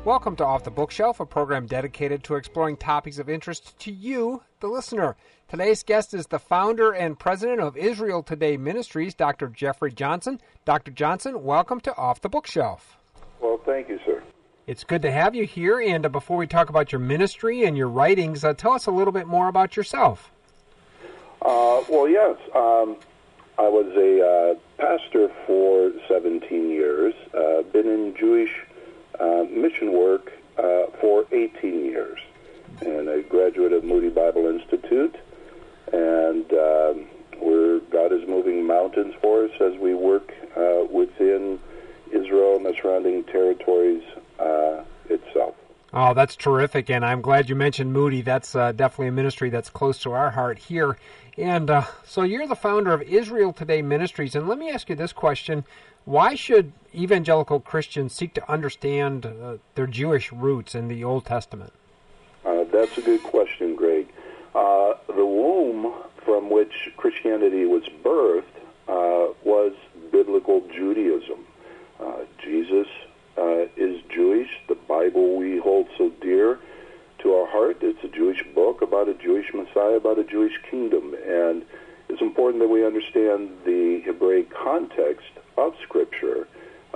Welcome to Off the Bookshelf, a program dedicated to exploring topics of interest to you, the listener. Today's guest is the founder and president of Israel Today Ministries, Dr. Jeffrey Johnson. Dr. Johnson, welcome to Off the Bookshelf. Well, thank you, sir. It's good to have you here, and before we talk about your ministry and your writings, tell us a little bit more about yourself. Yes. I was a pastor for 17 years, been in Jewish mission work for 18 years, and a graduate of Moody Bible Institute, and God is moving mountains for us as we work within Israel and the surrounding territories itself. Oh, that's terrific, and I'm glad you mentioned Moody. That's definitely a ministry that's close to our heart here. And so you're the founder of Israel Today Ministries, and let me ask you this question. Why should evangelical Christians seek to understand their Jewish roots in the Old Testament? That's a good question, Greg. The womb from which Christianity was birthed was biblical Judaism. Jesus is Jewish. The Bible we hold so dear to our heart. It's a Jewish book about a Jewish Messiah, about a Jewish kingdom. And it's important that we understand the Hebraic context of Scripture.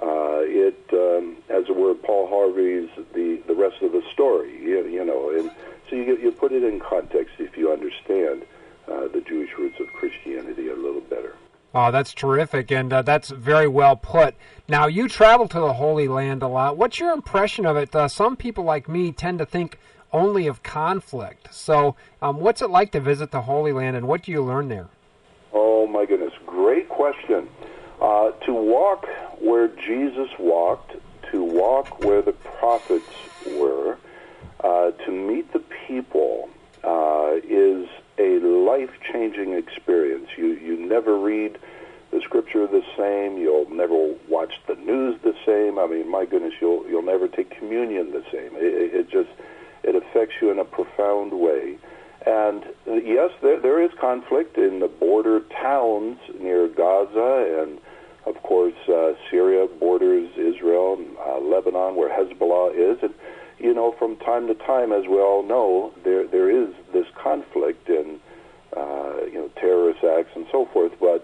As it were, Paul Harvey's the rest of the story, and so you put it in context if you understand the Jewish roots of Christianity a little better. Oh, that's terrific, and that's very well put. Now, you travel to the Holy Land a lot. What's your impression of it? Some people like me tend to think only of conflict. So what's it like to visit the Holy Land, and what do you learn there? Oh, my goodness. Great question. To walk where Jesus walked, to walk where the prophets were, to meet the people is a life-changing experience. You never read the Scripture the same. You'll never watch the news the same. I mean, my goodness, you'll never take communion the same. It affects you in a profound way. And yes, there is conflict in the border towns near Gaza, and of course Syria borders Israel, and Lebanon, where Hezbollah is. And from time to time, as we all know, there is this conflict and terrorist acts and so forth. But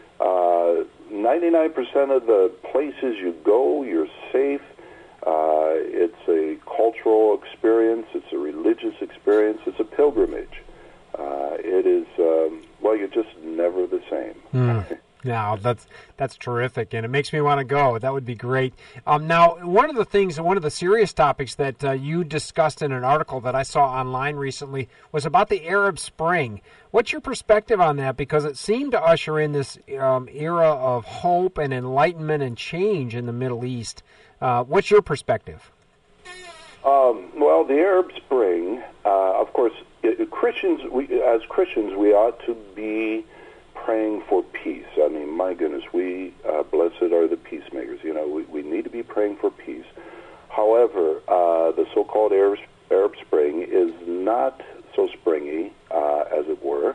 99% of the places you go, you're safe. It's a cultural experience. It's a religious experience. It's a pilgrimage. It is, you're just never the same. Now, that's terrific, and it makes me want to go. That would be great. Now, one of the serious topics that you discussed in an article that I saw online recently was about the Arab Spring. What's your perspective on that? Because it seemed to usher in this era of hope and enlightenment and change in the Middle East. What's your perspective? The Arab Spring, of course, Christians, as Christians, we ought to be praying for peace. I mean, my goodness, blessed are the peacemakers. We need to be praying for peace. However, the so-called Arab Spring is not so springy, as it were.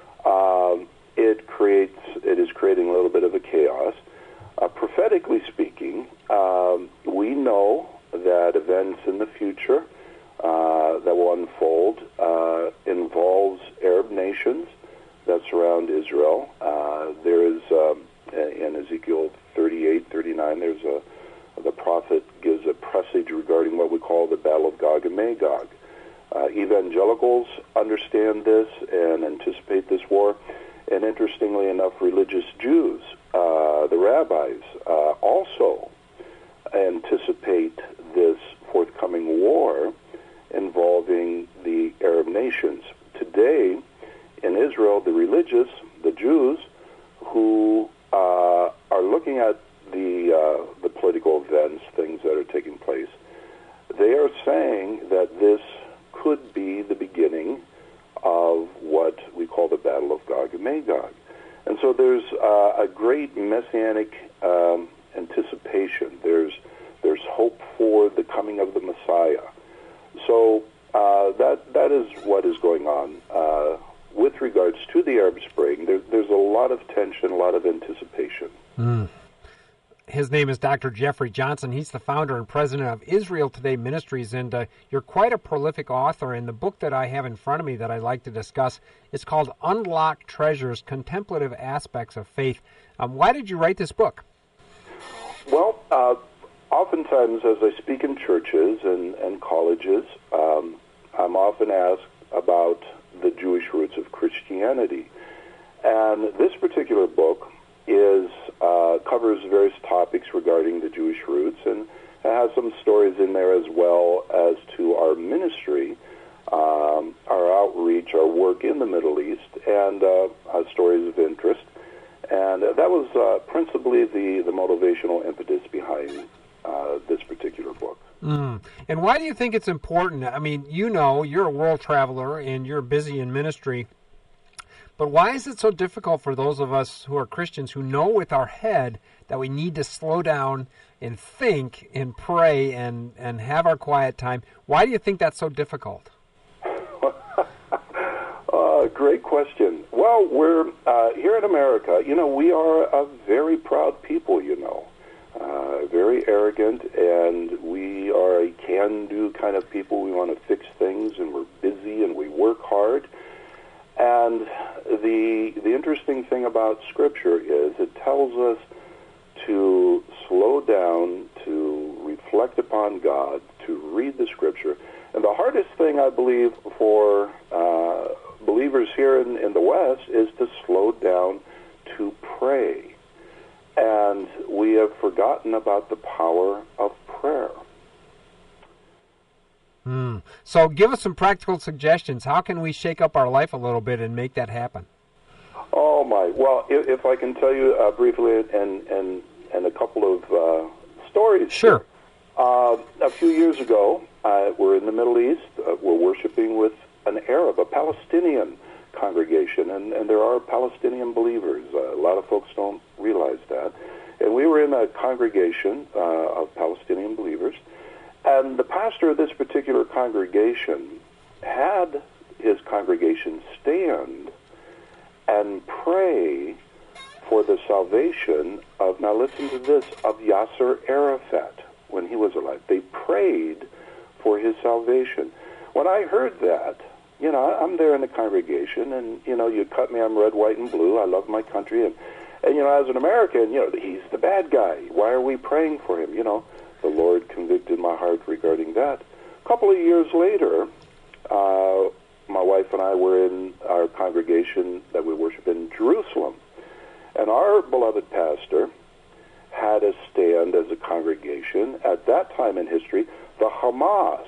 It is creating a little bit of a chaos. Prophetically speaking, we know that events in the future that will unfold involves Arab nations that surround Israel. There is, in Ezekiel 38, 39, the prophet gives a presage regarding what we call the Battle of Gog and Magog. Evangelicals understand this and anticipate this war. And interestingly enough, religious Jews, the rabbis, also anticipate this forthcoming war involving the Arab nations. Today, in Israel, the religious, the Jews, who are looking at the political events, things that are taking place, they are saying that this could be the beginning of what we call the Battle of Gog and Magog. And so there's a great messianic anticipation. There's hope for the coming of the Messiah. So that is what is going on. With regards to the Arab Spring, there's a lot of tension, a lot of anticipation. His name is Dr. Jeffrey Johnson. He's the founder and president of Israel Today Ministries, and you're quite a prolific author. And the book that I have in front of me that I'd like to discuss is called Unlocked Treasures, Contemplative Aspects of Faith. Why did you write this book? Well, oftentimes as I speak in churches and colleges, I'm often asked about the Jewish roots of Christianity. And this particular book covers various topics regarding the Jewish roots, and it has some stories in there as well as to our ministry, our outreach, our work in the Middle East, and stories of interest. And that was principally the motivational impetus behind this particular book. And why do you think it's important? I mean, you're a world traveler and you're busy in ministry. But why is it so difficult for those of us who are Christians who know with our head that we need to slow down and think and pray and have our quiet time? Why do you think that's so difficult? Great question. Well, we're here in America, we are a very proud people, very arrogant, and we are a can-do kind of people. We want to fix things, and we're busy, and we work hard. And the interesting thing about Scripture is it tells us to slow down, to reflect upon God, to read the Scripture. And the hardest thing, I believe, for believers here in the West is to slow down to pray. And we have forgotten about the power of prayer. So give us some practical suggestions. How can we shake up our life a little bit and make that happen? Oh, my. Well, if I can tell you briefly and a couple of stories. Sure. A few years ago, we're in the Middle East. We're worshiping with an Arab, a Palestinian congregation, and there are Palestinian believers. A lot of folks don't realize that. And we were in a congregation of Palestinian believers, and the pastor of this particular congregation had his congregation stand and pray for the salvation of, now listen to this, of Yasser Arafat when he was alive. They prayed for his salvation. When I heard that, I'm there in the congregation, and, you cut me, I'm red, white, and blue. I love my country. And as an American, he's the bad guy. Why are we praying for him? The Lord convicted my heart regarding that. A couple of years later, my wife and I were in our congregation that we worship in Jerusalem. And our beloved pastor had us stand as a congregation. At that time in history, the Hamas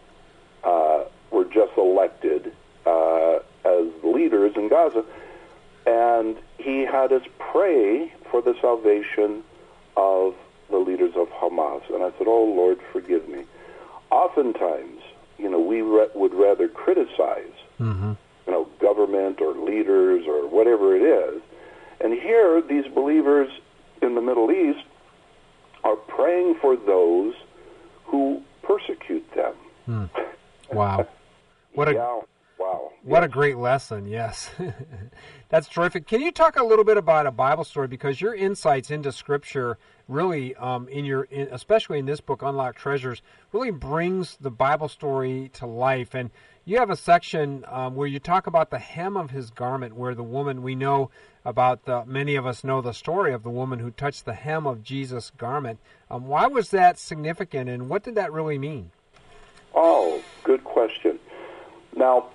were just elected as leaders in Gaza. And he had us pray for the salvation of the leaders of Hamas. And I said, oh, Lord, forgive me. Oftentimes, we would rather criticize, government or leaders or whatever it is. And here, these believers in the Middle East are praying for those who persecute them. Wow. What a great lesson, yes. That's terrific. Can you talk a little bit about a Bible story? Because your insights into Scripture really, especially in this book, Unlocked Treasures, really brings the Bible story to life. And you have a section where you talk about the hem of his garment, where the woman, we know about, many of us know the story of the woman who touched the hem of Jesus' garment. Why was that significant, and what did that really mean? Oh, good question. Now,